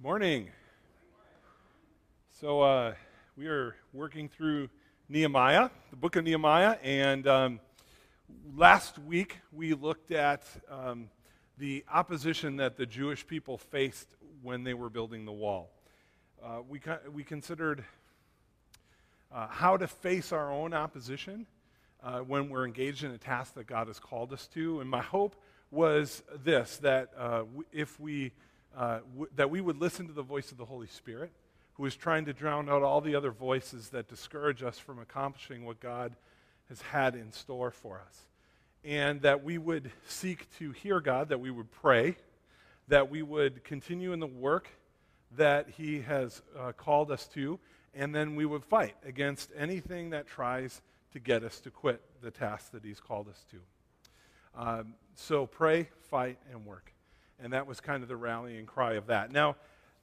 Morning. So we are working through Nehemiah, the book of Nehemiah, and last week we looked at the opposition that the Jewish people faced when they were building the wall. We considered how to face our own opposition when we're engaged in a task that God has called us to, and my hope was this, that that we would listen to the voice of the Holy Spirit, who is trying to drown out all the other voices that discourage us from accomplishing what God has had in store for us. And that we would seek to hear God, that we would pray, that we would continue in the work that He has called us to, and then we would fight against anything that tries to get us to quit the task that He's called us to. So pray, fight, and work. And that was kind of the rallying cry of that. Now,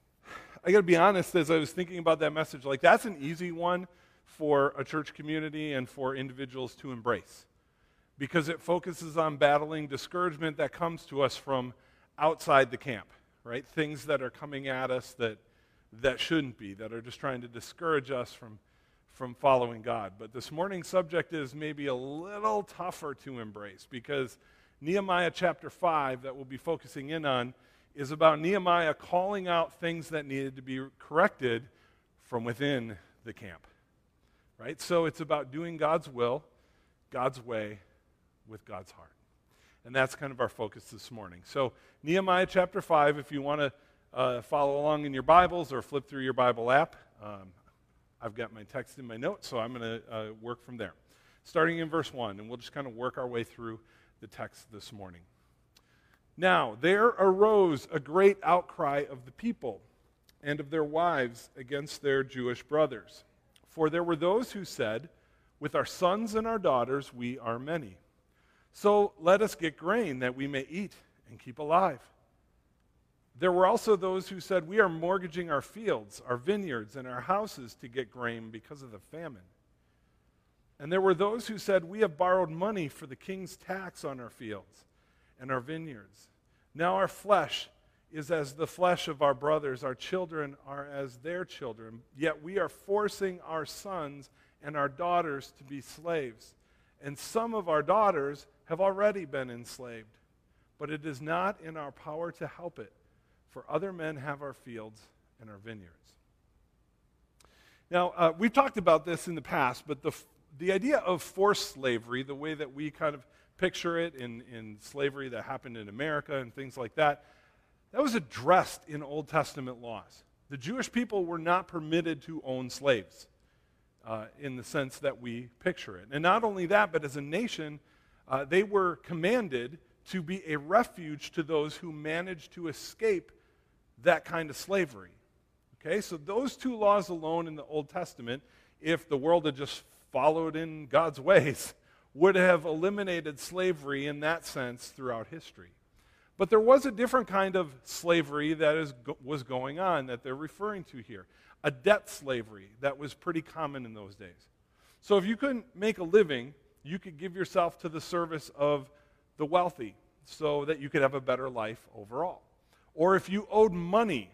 I got to be honest, as I was thinking about that message, like that's an easy one for a church community and for individuals to embrace, because it focuses on battling discouragement that comes to us from outside the camp, right? Things that are coming at us that shouldn't be, that are just trying to discourage us from following God. But this morning's subject is maybe a little tougher to embrace, because Nehemiah chapter 5 that we'll be focusing in on is about Nehemiah calling out things that needed to be corrected from within the camp, right? So it's about doing God's will, God's way, with God's heart. And that's kind of our focus this morning. So Nehemiah chapter 5, if you want to follow along in your Bibles or flip through your Bible app, I've got my text in my notes, so I'm going to work from there. Starting in verse 1, and we'll just kind of work our way through the text this morning. Now, there arose a great outcry of the people and of their wives against their Jewish brothers. For there were those who said, "With our sons and our daughters we are many. So let us get grain that we may eat and keep alive." There were also those who said, "We are mortgaging our fields, our vineyards, and our houses to get grain because of the famine." And there were those who said, "We have borrowed money for the king's tax on our fields and our vineyards. Now our flesh is as the flesh of our brothers, our children are as their children, yet we are forcing our sons and our daughters to be slaves. And some of our daughters have already been enslaved, but it is not in our power to help it, for other men have our fields and our vineyards." Now, we've talked about this in the past, but the idea of forced slavery, the way that we kind of picture it in slavery that happened in America and things like that, that was addressed in Old Testament laws. The Jewish people were not permitted to own slaves in the sense that we picture it. And not only that, but as a nation, they were commanded to be a refuge to those who managed to escape that kind of slavery. Okay, so those two laws alone in the Old Testament, if the world had just followed in God's ways, would have eliminated slavery in that sense throughout history. But there was a different kind of slavery that was going on that they're referring to here, a debt slavery that was pretty common in those days. So if you couldn't make a living, you could give yourself to the service of the wealthy so that you could have a better life overall. Or if you owed money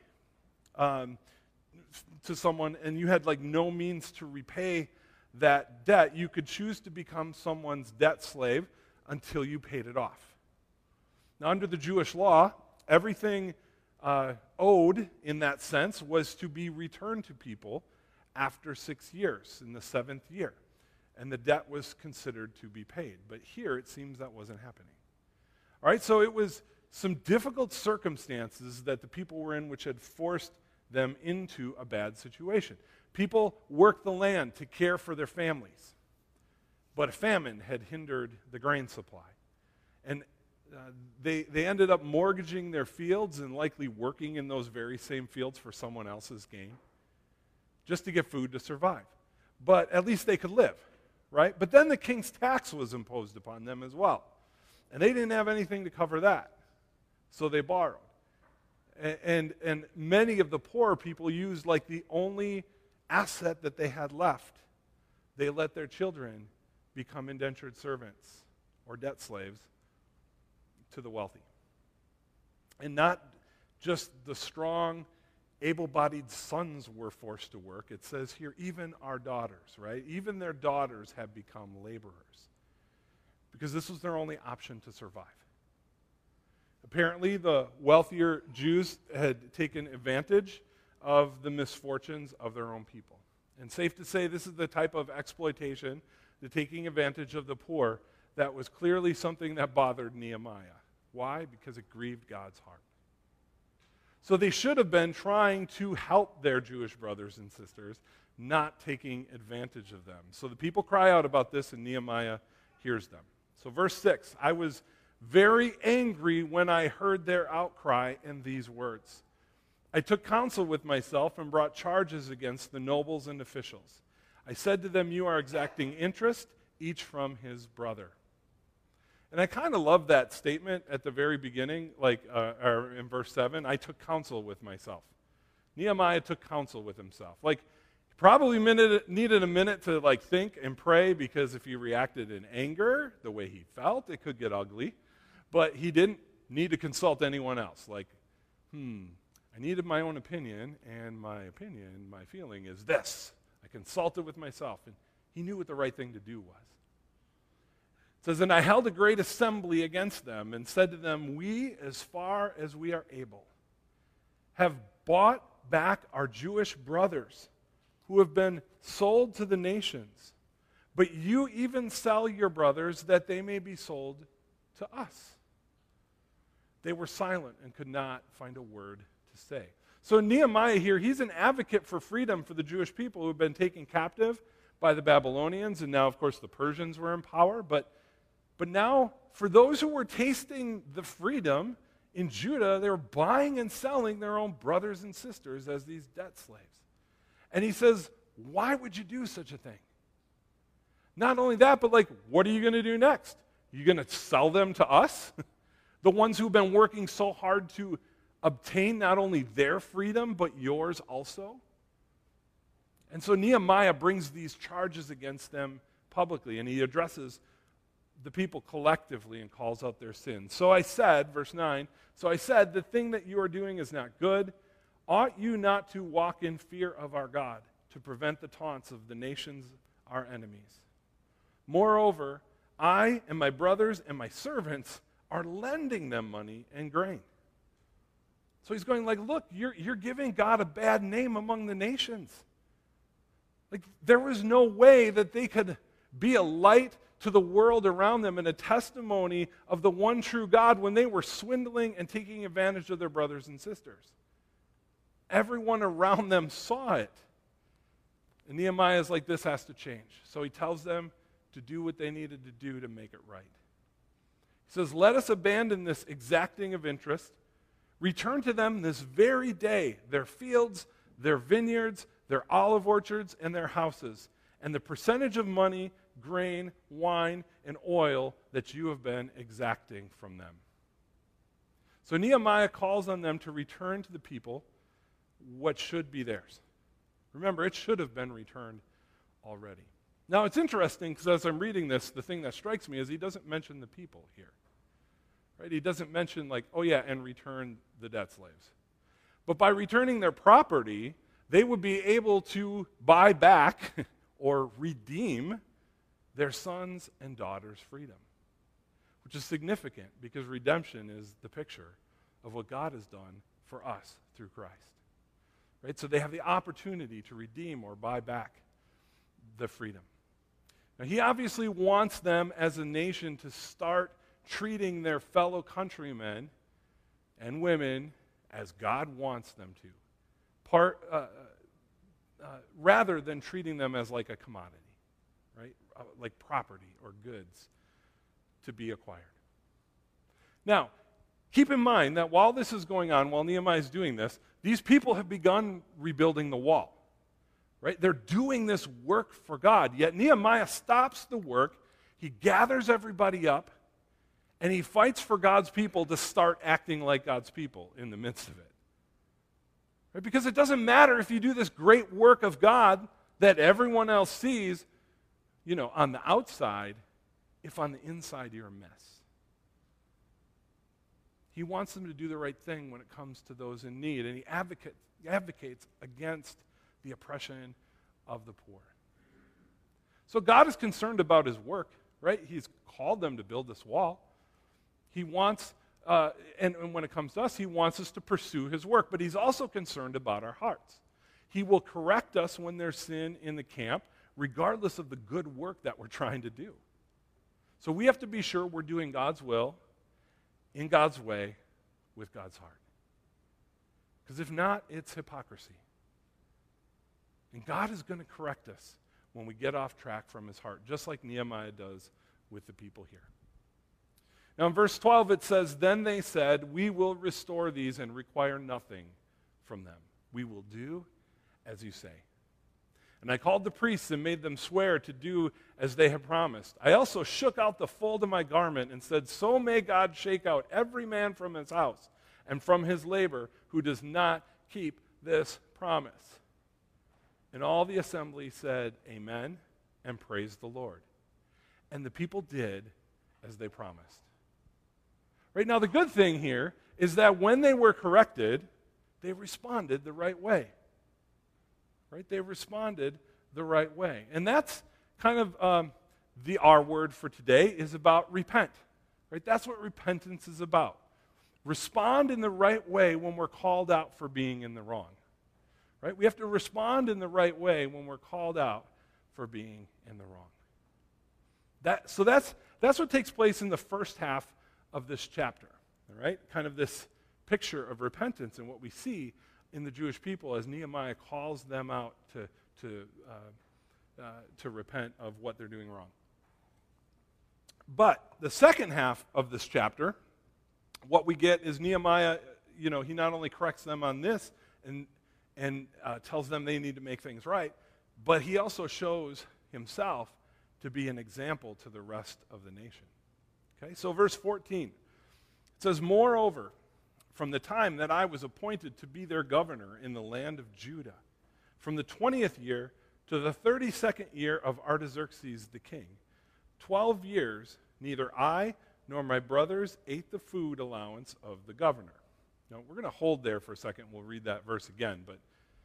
to someone and you had like no means to repay that debt, you could choose to become someone's debt slave until you paid it off. Now, under the Jewish law, everything owed in that sense was to be returned to people after 6 years, in the 7th year. And the debt was considered to be paid. But here, it seems that wasn't happening. All right, so it was some difficult circumstances that the people were in which had forced them into a bad situation. People worked the land to care for their families, but a famine had hindered the grain supply. And they ended up mortgaging their fields and likely working in those very same fields for someone else's gain, just to get food to survive. But at least they could live, right? But then the king's tax was imposed upon them as well. And they didn't have anything to cover that, so they borrowed. And many of the poorer people used like the only asset that they had left. They let their children become indentured servants or debt slaves to the wealthy. And not just the strong able-bodied sons were forced to work. It says here, even our daughters, right? Even their daughters have become laborers because this was their only option to survive. Apparently, the wealthier Jews had taken advantage of the misfortunes of their own people. And safe to say, this is the type of exploitation, the taking advantage of the poor, that was clearly something that bothered Nehemiah. Why? Because it grieved God's heart. So they should have been trying to help their Jewish brothers and sisters, not taking advantage of them. So the people cry out about this, and Nehemiah hears them. So verse 6, I was very angry when I heard their outcry and these words. I took counsel with myself and brought charges against the nobles and officials. I said to them, you are exacting interest, each from his brother. And I kind of love that statement at the very beginning, or in verse 7, I took counsel with myself. Nehemiah took counsel with himself. He probably needed a minute to think and pray, because if he reacted in anger, the way he felt, it could get ugly. But he didn't need to consult anyone else. I needed my own opinion, and my feeling is this. I consulted with myself, and he knew what the right thing to do was. It says, and I held a great assembly against them and said to them, we, as far as we are able, have bought back our Jewish brothers who have been sold to the nations. But you even sell your brothers that they may be sold to us. They were silent and could not find a word to say. So Nehemiah here, he's an advocate for freedom for the Jewish people who have been taken captive by the Babylonians, and now, of course, the Persians were in power. But now, for those who were tasting the freedom in Judah, they were buying and selling their own brothers and sisters as these debt slaves. And he says, why would you do such a thing? Not only that, but what are you going to do next? Are you going to sell them to us? The ones who've been working so hard to obtain not only their freedom, but yours also? And so Nehemiah brings these charges against them publicly, and he addresses the people collectively and calls out their sins. So I said, verse 9, so I said, the thing that you are doing is not good. Ought you not to walk in fear of our God, to prevent the taunts of the nations, our enemies? Moreover, I and my brothers and my servants are lending them money and grain. So he's going look, you're giving God a bad name among the nations. There was no way that they could be a light to the world around them and a testimony of the one true God when they were swindling and taking advantage of their brothers and sisters. Everyone around them saw it. And Nehemiah is this has to change. So he tells them to do what they needed to do to make it right. He says, let us abandon this exacting of interest, return to them this very day their fields, their vineyards, their olive orchards, and their houses, and the percentage of money, grain, wine, and oil that you have been exacting from them. So Nehemiah calls on them to return to the people what should be theirs. Remember, it should have been returned already. Now, it's interesting because as I'm reading this, the thing that strikes me is he doesn't mention the people here. Right? He doesn't mention and return the debt slaves. But by returning their property, they would be able to buy back or redeem their sons' and daughters' freedom, which is significant because redemption is the picture of what God has done for us through Christ. Right? So they have the opportunity to redeem or buy back the freedom. Now, he obviously wants them as a nation to start treating their fellow countrymen and women as God wants them to, rather than treating them as a commodity, right? Like property or goods to be acquired. Now, keep in mind that while this is going on, while Nehemiah is doing this, these people have begun rebuilding the wall. Right? They're doing this work for God. Yet Nehemiah stops the work, he gathers everybody up, and he fights for God's people to start acting like God's people in the midst of it. Right? Because it doesn't matter if you do this great work of God that everyone else sees, on the outside, if on the inside you're a mess. He wants them to do the right thing when it comes to those in need, and he advocates against the oppression of the poor. So God is concerned about his work, right? He's called them to build this wall. He wants, and when it comes to us, he wants us to pursue his work, but he's also concerned about our hearts. He will correct us when there's sin in the camp, regardless of the good work that we're trying to do. So we have to be sure we're doing God's will, in God's way, with God's heart. Because if not, it's hypocrisy. And God is going to correct us when we get off track from his heart, just like Nehemiah does with the people here. Now in verse 12 it says, "Then they said, 'We will restore these and require nothing from them. We will do as you say.' And I called the priests and made them swear to do as they had promised. I also shook out the fold of my garment and said, 'So may God shake out every man from his house and from his labor who does not keep this promise.' And all the assembly said, 'Amen,' and praised the Lord. And the people did as they promised." Right now, the good thing here is that when they were corrected, they responded the right way. Right? They responded the right way. And that's kind of the R word for today is about repent. Right? That's what repentance is about. Respond in the right way when we're called out for being in the wrong. Right? We have to respond in the right way when we're called out for being in the wrong. So that's what takes place in the first half of this chapter. All right? Kind of this picture of repentance and what we see in the Jewish people as Nehemiah calls them out to repent of what they're doing wrong. But the second half of this chapter, what we get is Nehemiah, he not only corrects them on this and tells them they need to make things right, but he also shows himself to be an example to the rest of the nation. Okay, so verse 14, it says, "Moreover, from the time that I was appointed to be their governor in the land of Judah, from the 20th year to the 32nd year of Artaxerxes the king, 12 years, neither I nor my brothers ate the food allowance of the governor." Now, we're going to hold there for a second. We'll read that verse again. But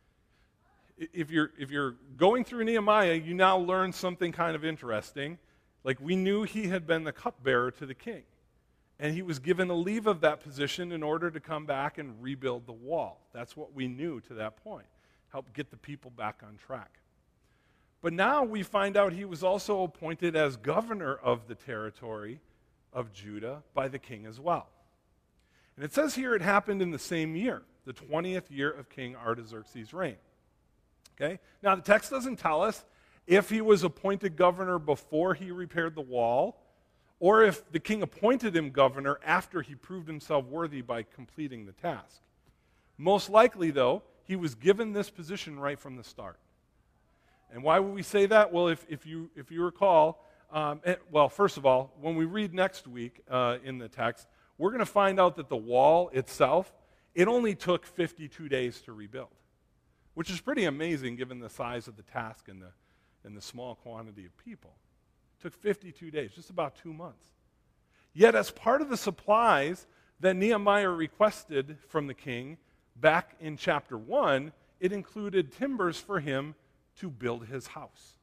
if you're going through Nehemiah, you now learn something kind of interesting. Like, we knew he had been the cupbearer to the king. And he was given a leave of that position in order to come back and rebuild the wall. That's what we knew to that point. Help get the people back on track. But now we find out he was also appointed as governor of the territory of Judah by the king as well. And it says here it happened in the same year, the 20th year of King Artaxerxes' reign. Okay? Now the text doesn't tell us if he was appointed governor before he repaired the wall, or if the king appointed him governor after he proved himself worthy by completing the task. Most likely, though, he was given this position right from the start. And why would we say that? Well, if you recall, first of all, when we read next week in the text, we're going to find out that the wall itself, it only took 52 days to rebuild, which is pretty amazing given the size of the task and the small quantity of people. It took 52 days, just about 2 months. Yet as part of the supplies that Nehemiah requested from the king back in chapter 1, it included timbers for him to build his house.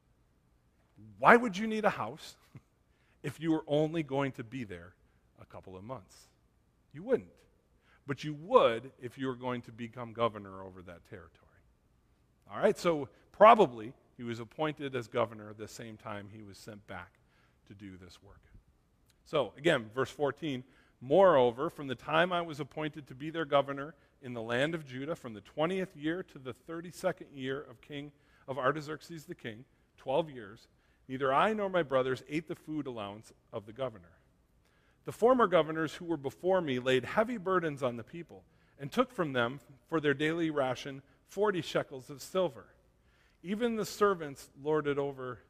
Why would you need a house if you were only going to be there a couple of months? You wouldn't. But you would if you were going to become governor over that territory. All right, so probably he was appointed as governor the same time he was sent back to do this work. So again, verse 14, "Moreover, from the time I was appointed to be their governor in the land of Judah, from the 20th year to the 32nd year of Artaxerxes the king, 12 years, neither I nor my brothers ate the food allowance of the governor. The former governors who were before me laid heavy burdens on the people and took from them for their daily ration 40 shekels of silver. Even their servants lorded it over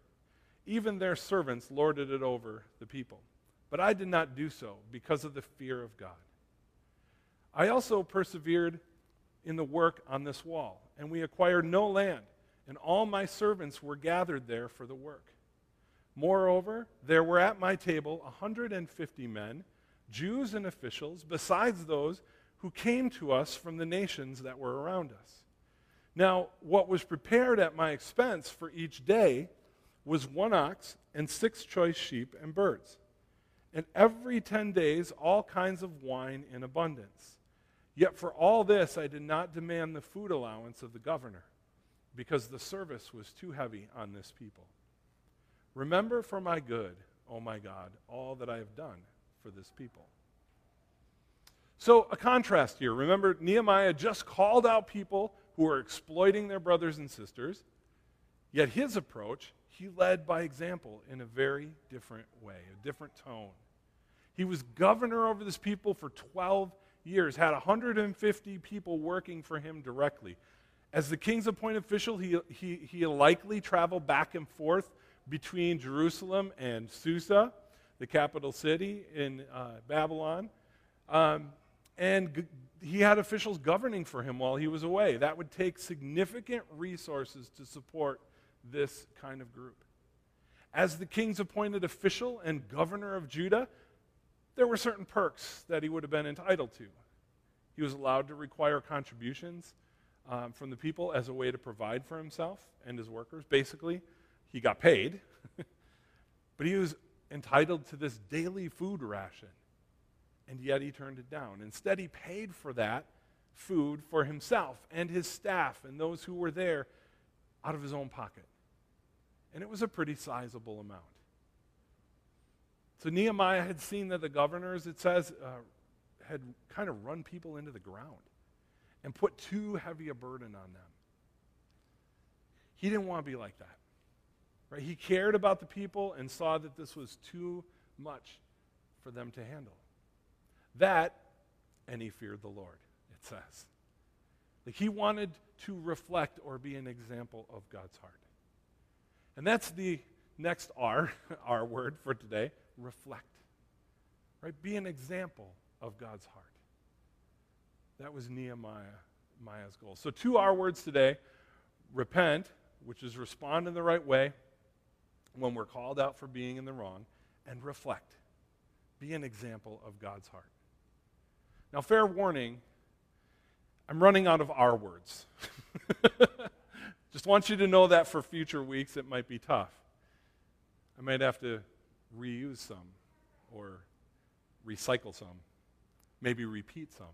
the people. But I did not do so because of the fear of God. I also persevered in the work on this wall, and we acquired no land, and all my servants were gathered there for the work. Moreover, there were at my table 150 men, Jews and officials, besides those who came to us from the nations that were around us. Now, what was prepared at my expense for each day was 1 ox and 6 choice sheep and birds, and every 10 days all kinds of wine in abundance. Yet for all this I did not demand the food allowance of the governor, because the service was too heavy on this people. Remember for my good, O my God, all that I have done for this people. So a contrast here. Remember, Nehemiah just called out people who were exploiting their brothers and sisters, yet his approach, he led by example in a very different way, a different tone. He was governor over this people for 12 years, had 150 people working for him directly. As the king's appointed official, he likely traveled back and forth between Jerusalem and Susa, the capital city in Babylon. And he had officials governing for him while he was away. That would take significant resources to support this kind of group. As the king's appointed official and governor of Judah, there were certain perks that he would have been entitled to. He was allowed to require contributions from the people as a way to provide for himself and his workers. Basically, he got paid, but he was entitled to this daily food ration, and yet he turned it down. Instead, he paid for that food for himself and his staff and those who were there out of his own pocket. And it was a pretty sizable amount. So Nehemiah had seen that the governors, it says, had kind of run people into the ground and put too heavy a burden on them. He didn't want to be like that. Right? He cared about the people and saw that this was too much for them to handle. That, and he feared the Lord, it says. Like he wanted to reflect or be an example of God's heart. And that's the next R, our word for today, reflect. Right? Be an example of God's heart. That was Nehemiah's goal. So 2 R words today, repent, which is respond in the right way when we're called out for being in the wrong, and reflect. Be an example of God's heart. Now, fair warning, I'm running out of R words. Just want you to know that for future weeks it might be tough. I might have to reuse some or recycle some, maybe repeat some.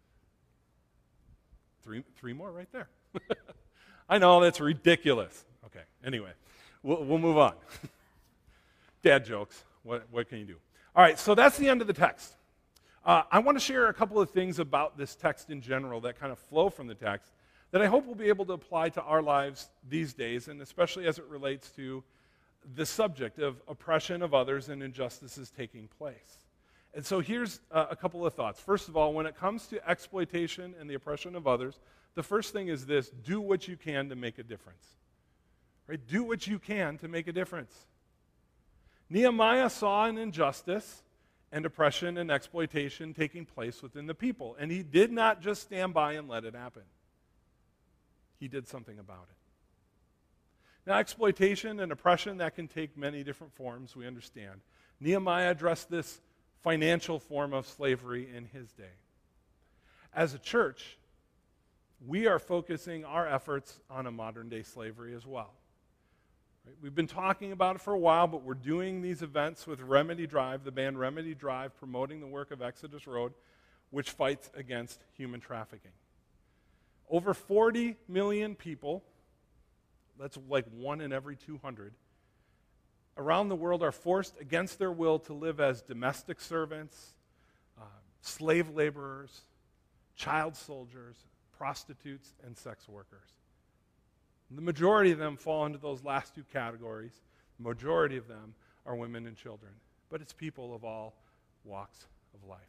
Three more right there. I know, that's ridiculous. Okay, anyway, we'll move on. Dad jokes. What can you do? All right, so that's the end of the text. I want to share a couple of things about this text in general that kind of flow from the text that I hope we'll be able to apply to our lives these days, and especially as it relates to the subject of oppression of others and injustices taking place. And so here's a couple of thoughts. First of all, when it comes to exploitation and the oppression of others, the first thing is this: do what you can to make a difference. Right? Do what you can to make a difference. Nehemiah saw an injustice and oppression and exploitation taking place within the people, and he did not just stand by and let it happen. He did something about it. Now, exploitation and oppression, that can take many different forms, we understand. Nehemiah addressed this financial form of slavery in his day. As a church, we are focusing our efforts on a modern-day slavery as well. Right? We've been talking about it for a while, but we're doing these events with Remedy Drive, the band Remedy Drive, promoting the work of Exodus Road, which fights against human trafficking. Over 40 million people, that's like 1 in every 200, around the world are forced against their will to live as domestic servants, slave laborers, child soldiers, prostitutes, and sex workers. The majority of them fall into those last 2 categories. The majority of them are women and children, but it's people of all walks of life.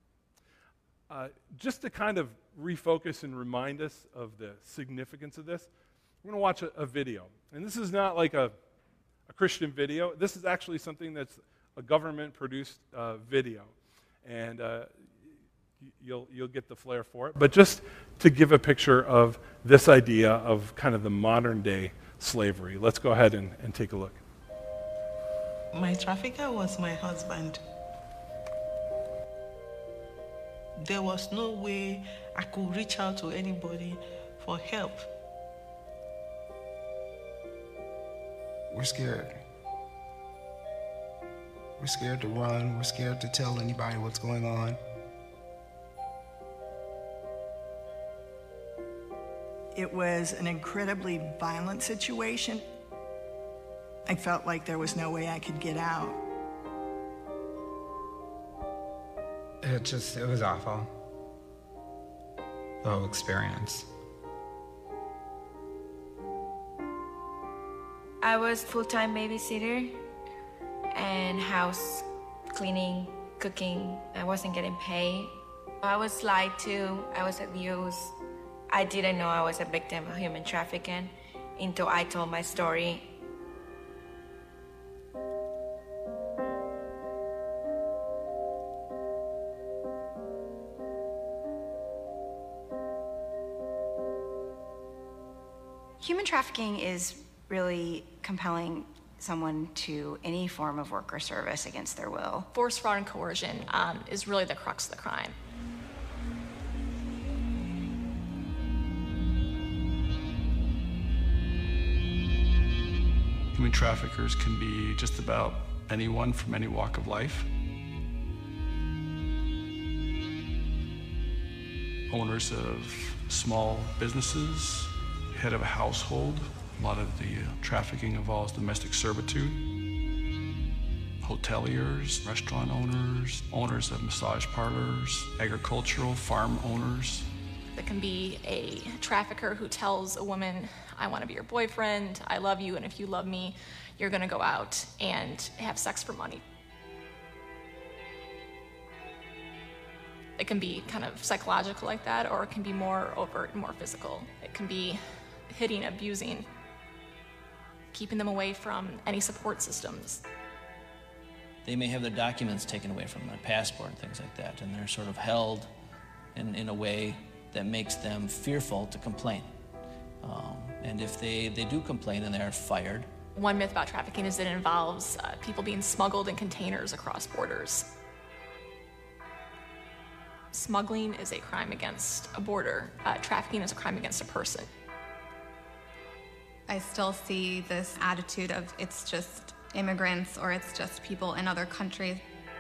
Just to kind of refocus and remind us of the significance of this, we're going to watch a video. And this is not like a Christian video. This is actually something that's a government-produced video. And you'll get the flair for it. But just to give a picture of this idea of kind of the modern-day slavery, let's go ahead and take a look. My trafficker was my husband. There was no way I could reach out to anybody for help. We're scared. We're scared to run. We're scared to tell anybody what's going on. It was an incredibly violent situation. I felt like there was no way I could get out. It was awful. The whole experience. I was full-time babysitter and house cleaning, cooking. I wasn't getting paid. I was lied to, I was abused. I didn't know I was a victim of human trafficking until I told my story. Human trafficking is really compelling someone to any form of work or service against their will. Force, fraud, and coercion is really the crux of the crime. Human traffickers can be just about anyone from any walk of life. Owners of small businesses, head of a household. A lot of the trafficking involves domestic servitude. Hoteliers, restaurant owners, owners of massage parlors, agricultural farm owners. There can be a trafficker who tells a woman, I want to be your boyfriend, I love you, and if you love me, you're going to go out and have sex for money. It can be kind of psychological like that, or it can be more overt and more physical. It can be hitting, abusing, keeping them away from any support systems. They may have their documents taken away from them, their passport and things like that, and they're sort of held in a way that makes them fearful to complain. And if they do complain, then they are fired. One myth about trafficking is that it involves people being smuggled in containers across borders. Smuggling is a crime against a border. Trafficking is a crime against a person. I still see this attitude of it's just immigrants or it's just people in other countries.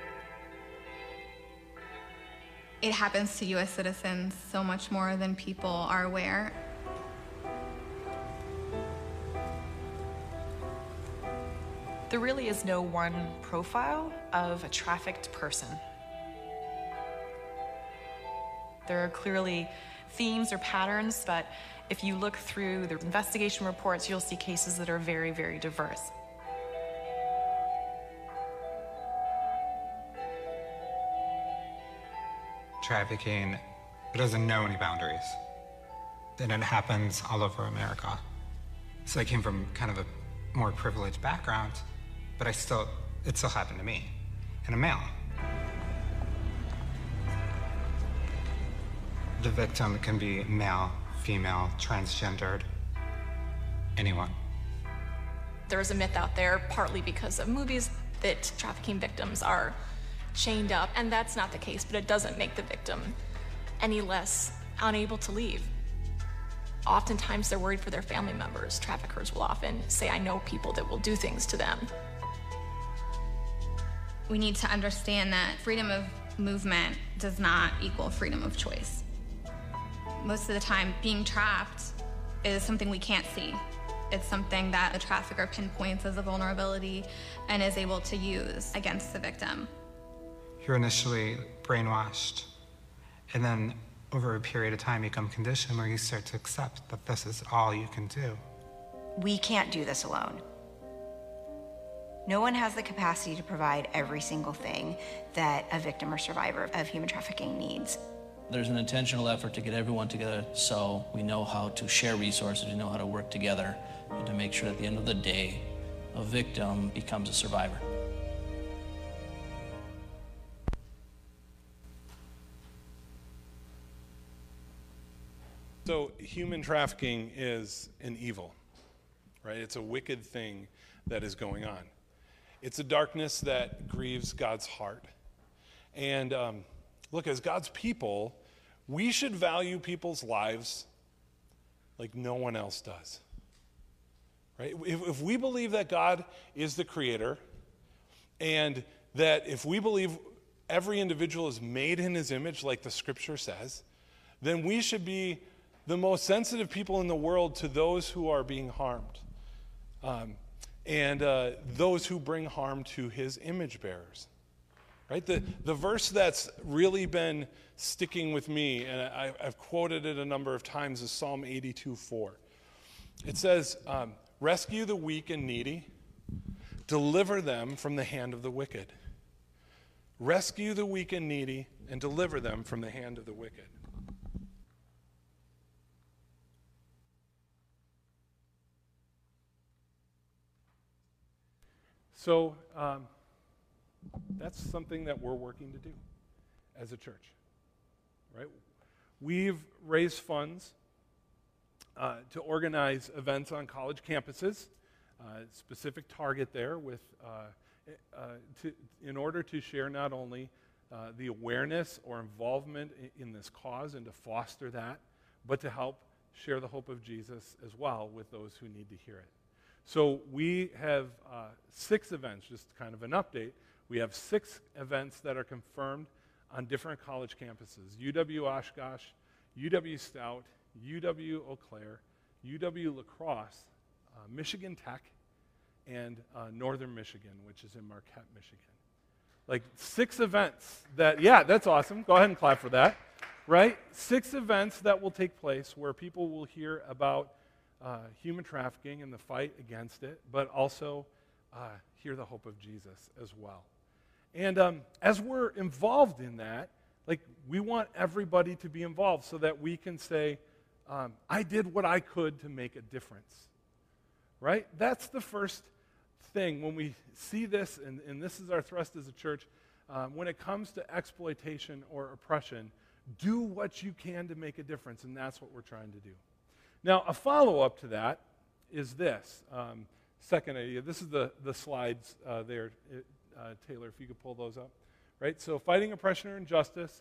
It happens to U.S. citizens so much more than people are aware. There really is no one profile of a trafficked person. There are clearly themes or patterns, but if you look through the investigation reports, you'll see cases that are very, very diverse. Trafficking, it doesn't know any boundaries. And it happens all over America. So I came from kind of a more privileged background, but it still happened to me, and a male. The victim can be male, female, transgendered, anyone. There is a myth out there, partly because of movies, that trafficking victims are chained up, and that's not the case, but it doesn't make the victim any less unable to leave. Oftentimes they're worried for their family members. Traffickers will often say, I know people that will do things to them. We need to understand that freedom of movement does not equal freedom of choice. Most of the time, being trapped is something we can't see. It's something that a trafficker pinpoints as a vulnerability and is able to use against the victim. You're initially brainwashed, and then over a period of time you become conditioned where you start to accept that this is all you can do. We can't do this alone. No one has the capacity to provide every single thing that a victim or survivor of human trafficking needs. There's an intentional effort to get everyone together so we know how to share resources, we know how to work together, and to make sure at the end of the day, a victim becomes a survivor. So human trafficking is an evil, right? It's a wicked thing that is going on. It's a darkness that grieves God's heart. And look, as God's people, we should value people's lives like no one else does. Right? If we believe that God is the creator, and that if we believe every individual is made in his image, like the scripture says, then we should be the most sensitive people in the world to those who are being harmed, and those who bring harm to his image bearers. Right? The verse that's really been sticking with me, and I've quoted it a number of times, is Psalm 82:4. It says, rescue the weak and needy, deliver them from the hand of the wicked. Rescue the weak and needy, and deliver them from the hand of the wicked. So that's something that we're working to do as a church, right? We've raised funds to organize events on college campuses, specific target there with in order to share not only the awareness or involvement in this cause and to foster that, but to help share the hope of Jesus as well with those who need to hear it. So we have 6 events, just kind of an update. We have 6 events that are confirmed on different college campuses: UW Oshkosh, UW Stout, UW Eau Claire, UW La Crosse, Michigan Tech, and Northern Michigan, which is in Marquette, Michigan. Like 6 events that, yeah, that's awesome. Go ahead and clap for that, right? 6 events that will take place where people will hear about human trafficking and the fight against it, but also hear the hope of Jesus as well. And as we're involved in that, like, we want everybody to be involved so that we can say, I did what I could to make a difference, right? That's the first thing when we see this, and this is our thrust as a church, when it comes to exploitation or oppression, do what you can to make a difference, and that's what we're trying to do. Now, a follow-up to that is this. Second idea, this is the slides there, Taylor, if you could pull those up. Right? So fighting oppression or injustice,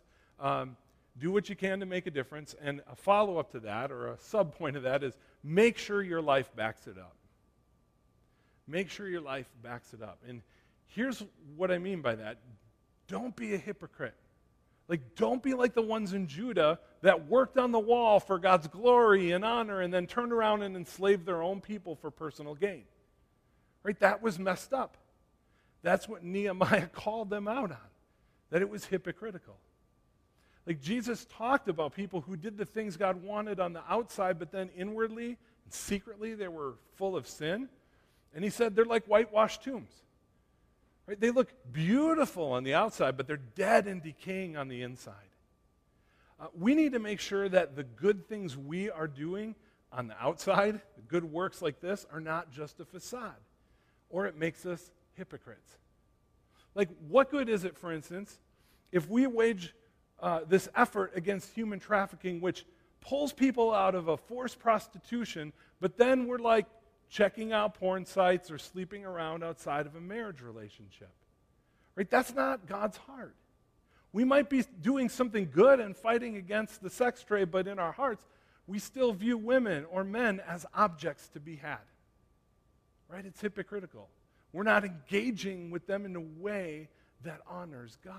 do what you can to make a difference, and a follow-up to that, or a sub-point of that, is make sure your life backs it up. Make sure your life backs it up. And here's what I mean by that. Don't be a hypocrite. Like, don't be like the ones in Judah that worked on the wall for God's glory and honor and then turned around and enslaved their own people for personal gain. Right? That was messed up. That's what Nehemiah called them out on, that it was hypocritical. Like, Jesus talked about people who did the things God wanted on the outside, but then inwardly and secretly they were full of sin. And he said they're like whitewashed tombs. Right? They look beautiful on the outside, but they're dead and decaying on the inside. We need to make sure that the good things we are doing on the outside, the good works like this, are not just a facade, or it makes us hypocrites. Like, what good is it, for instance, if we wage this effort against human trafficking, which pulls people out of a forced prostitution, but then we're like checking out porn sites or sleeping around outside of a marriage relationship? Right? That's not God's heart. We might be doing something good and fighting against the sex trade, but in our hearts, we still view women or men as objects to be had. Right? It's hypocritical. We're not engaging with them in a way that honors God.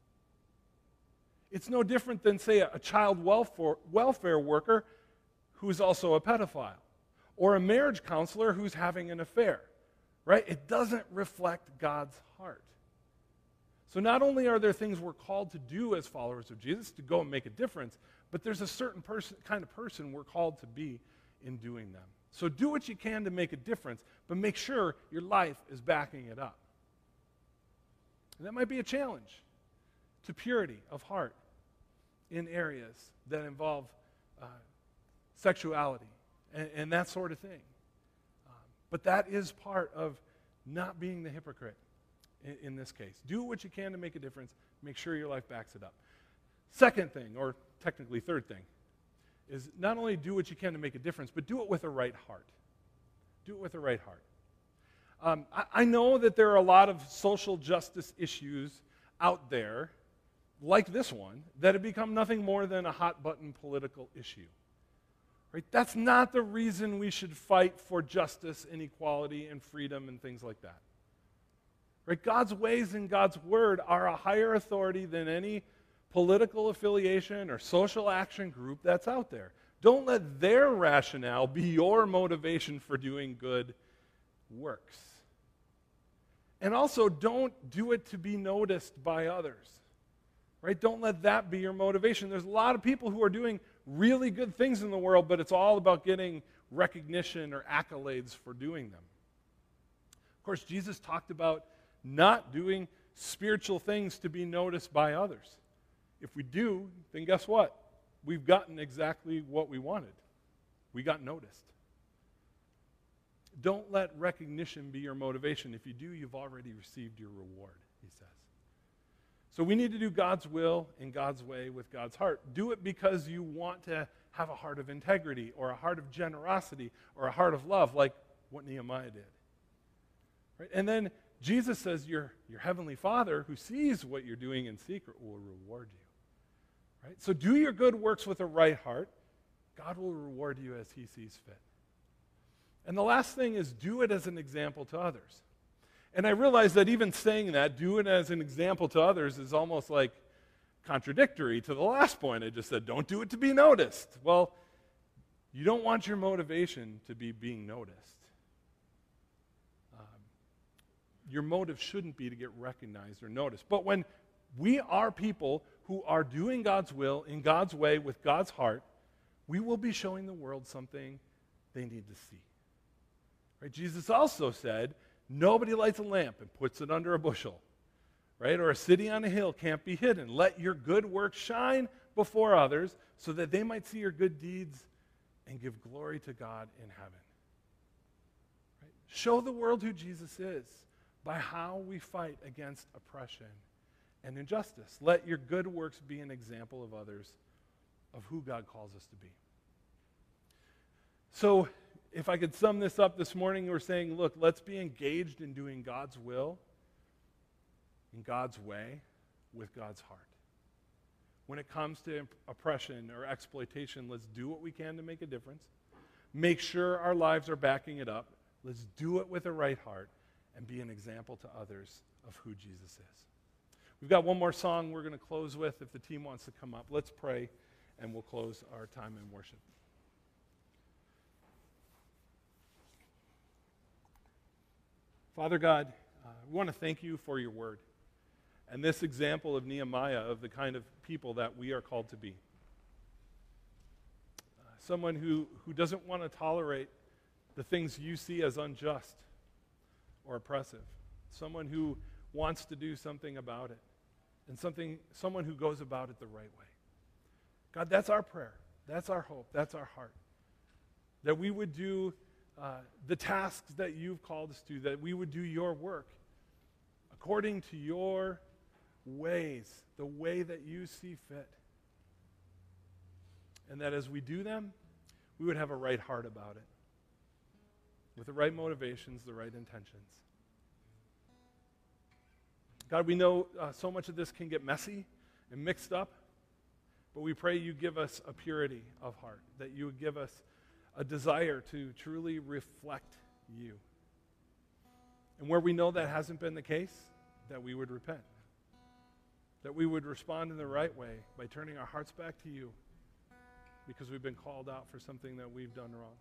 It's no different than, say, a child welfare worker who's also a pedophile, or a marriage counselor who's having an affair, right? It doesn't reflect God's heart. So not only are there things we're called to do as followers of Jesus, to go and make a difference, but there's a certain kind of person we're called to be in doing them. So do what you can to make a difference, but make sure your life is backing it up. And that might be a challenge to purity of heart in areas that involve sexuality and that sort of thing. But that is part of not being the hypocrite in this case. Do what you can to make a difference. Make sure your life backs it up. Second thing, or technically third thing, is not only do what you can to make a difference, but do it with a right heart. Do it with a right heart. I know that there are a lot of social justice issues out there like this one, that it become nothing more than a hot-button political issue. Right? That's not the reason we should fight for justice and equality and freedom and things like that. Right? God's ways and God's word are a higher authority than any political affiliation or social action group that's out there. Don't let their rationale be your motivation for doing good works. And also, don't do it to be noticed by others. Right? Don't let that be your motivation. There's a lot of people who are doing really good things in the world, but it's all about getting recognition or accolades for doing them. Of course, Jesus talked about not doing spiritual things to be noticed by others. If we do, then guess what? We've gotten exactly what we wanted. We got noticed. Don't let recognition be your motivation. If you do, you've already received your reward, he says. So we need to do God's will in God's way with God's heart. Do it because you want to have a heart of integrity or a heart of generosity or a heart of love, like what Nehemiah did. Right? And then Jesus says your heavenly Father who sees what you're doing in secret will reward you. Right? So do your good works with a right heart. God will reward you as he sees fit. And the last thing is do it as an example to others. And I realize that even saying that, do it as an example to others, is almost like contradictory to the last point I just said. Don't do it to be noticed. Well, you don't want your motivation to be being noticed. Your motive shouldn't be to get recognized or noticed. But when we are people who are doing God's will in God's way with God's heart, we will be showing the world something they need to see. Right? Jesus also said, nobody lights a lamp and puts it under a bushel, right? Or a city on a hill can't be hidden. Let your good works shine before others so that they might see your good deeds and give glory to God in heaven. Right? Show the world who Jesus is by how we fight against oppression and injustice. Let your good works be an example of others of who God calls us to be. So, if I could sum this up this morning, we're saying, look, let's be engaged in doing God's will in God's way with God's heart. When it comes to oppression or exploitation, let's do what we can to make a difference. Make sure our lives are backing it up. Let's do it with a right heart and be an example to others of who Jesus is. We've got one more song we're going to close with. If the team wants to come up, let's pray, and we'll close our time in worship. Father God, we want to thank you for your word and this example of Nehemiah, of the kind of people that we are called to be. Someone who doesn't want to tolerate the things you see as unjust or oppressive. Someone who wants to do something about it, and someone who goes about it the right way. God, that's our prayer. That's our hope. That's our heart. That we would do the tasks that you've called us to, that we would do your work according to your ways, the way that you see fit. And that as we do them, we would have a right heart about it, with the right motivations, the right intentions. God, we know so much of this can get messy and mixed up, but we pray you give us a purity of heart, that you would give us a desire to truly reflect you. And where we know that hasn't been the case, that we would repent. That we would respond in the right way by turning our hearts back to you because we've been called out for something that we've done wrong.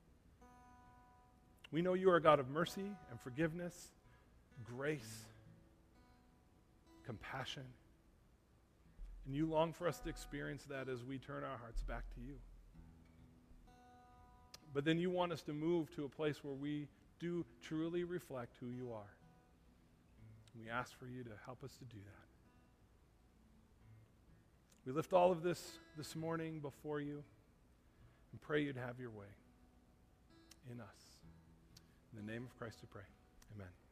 We know you are a God of mercy and forgiveness, grace, compassion. And you long for us to experience that as we turn our hearts back to you. But then you want us to move to a place where we do truly reflect who you are. We ask for you to help us to do that. We lift all of this morning before you and pray you'd have your way in us. In the name of Christ we pray. Amen.